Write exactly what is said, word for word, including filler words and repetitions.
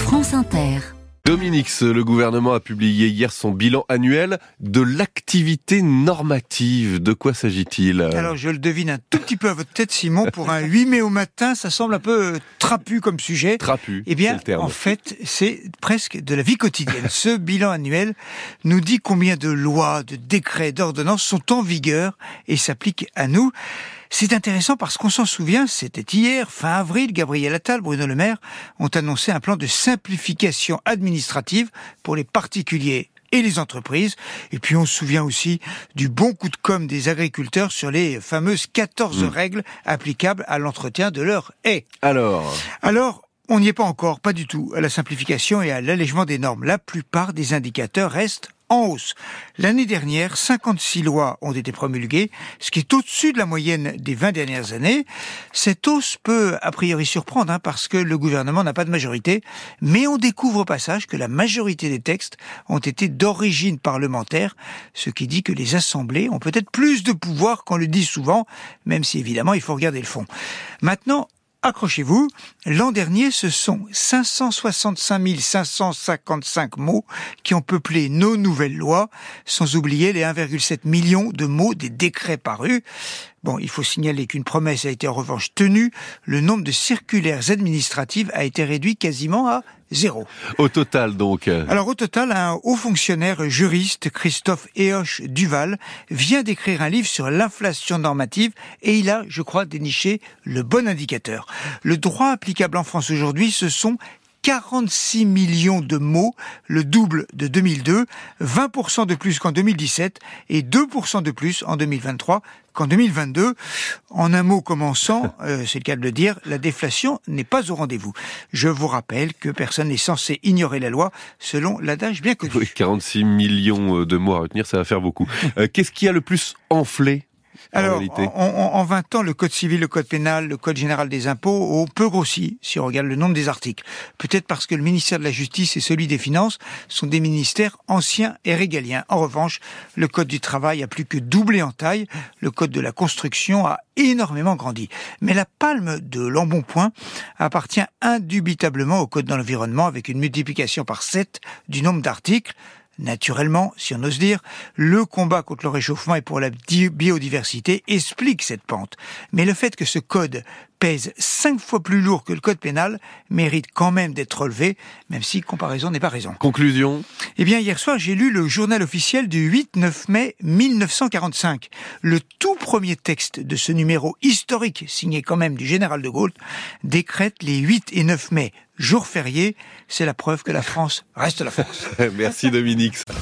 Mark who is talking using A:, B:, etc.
A: France Inter.
B: Dominique, le gouvernement a publié hier son bilan annuel de l'activité normative. De quoi s'agit-il ?
C: Alors je le devine un tout petit peu à votre tête, Simon, pour un huit mai au matin, ça semble un peu trapu comme sujet.
B: Trapu,
C: Eh bien,
B: c'est le terme.
C: En fait, c'est presque de la vie quotidienne. Ce bilan annuel nous dit combien de lois, de décrets, d'ordonnances sont en vigueur et s'appliquent à nous. C'est intéressant parce qu'on s'en souvient, c'était hier, fin avril, Gabriel Attal, Bruno Le Maire ont annoncé un plan de simplification administrative pour les particuliers et les entreprises. Et puis on se souvient aussi du bon coup de com' des agriculteurs sur les fameuses quatorze mmh. règles applicables à l'entretien de leurs haies.
B: Alors
C: Alors, on n'y est pas encore, pas du tout, à la simplification et à l'allègement des normes. La plupart des indicateurs restent en hausse. L'année dernière, cinquante-six lois ont été promulguées, ce qui est au-dessus de la moyenne des vingt dernières années. Cette hausse peut a priori surprendre, hein, parce que le gouvernement n'a pas de majorité, mais on découvre au passage que la majorité des textes ont été d'origine parlementaire, ce qui dit que les assemblées ont peut-être plus de pouvoir qu'on le dit souvent, même si évidemment il faut regarder le fond. Maintenant, accrochez-vous, l'an dernier, ce sont cinq cent soixante-cinq mille cinq cent cinquante-cinq mots qui ont peuplé nos nouvelles lois, sans oublier les un virgule sept million de mots des décrets parus. Bon, il faut signaler qu'une promesse a été en revanche tenue, le nombre de circulaires administratives a été réduit quasiment à zéro.
B: Au total donc
C: Alors au total, un haut fonctionnaire juriste, Christophe Eoch Duval, vient d'écrire un livre sur l'inflation normative et il a, je crois, déniché le bon indicateur. Le droit applicable en France aujourd'hui, ce sont quarante-six millions de mots, le double de deux mille deux, vingt pour cent de plus qu'en deux mille dix-sept et deux pour cent de plus en deux mille vingt-trois qu'en deux mille vingt-deux. En un mot commençant, euh, c'est le cas de le dire, la déflation n'est pas au rendez-vous. Je vous rappelle que personne n'est censé ignorer la loi, selon l'adage bien connu.
B: Oui, quarante-six millions de mots à retenir, ça va faire beaucoup. Euh, qu'est-ce qui a le plus enflé ?
C: Alors, en, en, en vingt ans, le code civil, le code pénal, le code général des impôts ont peu grossi, si on regarde le nombre des articles. Peut-être parce que le ministère de la Justice et celui des Finances sont des ministères anciens et régaliens. En revanche, le code du travail a plus que doublé en taille, le code de la construction a énormément grandi. Mais la palme de l'embonpoint appartient indubitablement au code de l'environnement, avec une multiplication par sept du nombre d'articles. Naturellement, si on ose dire, le combat contre le réchauffement et pour la biodiversité explique cette pente. Mais le fait que ce code pèse cinq fois plus lourd que le code pénal mérite quand même d'être relevé, même si comparaison n'est pas raison.
B: Conclusion ?
C: Eh bien, hier soir, j'ai lu le journal officiel du huit neuf mai mille neuf cent quarante-cinq. Le tout premier texte de ce numéro historique, signé quand même du général de Gaulle, décrète les huit et neuf mai, jours fériés. C'est la preuve que la France reste la France.
B: Merci Dominique.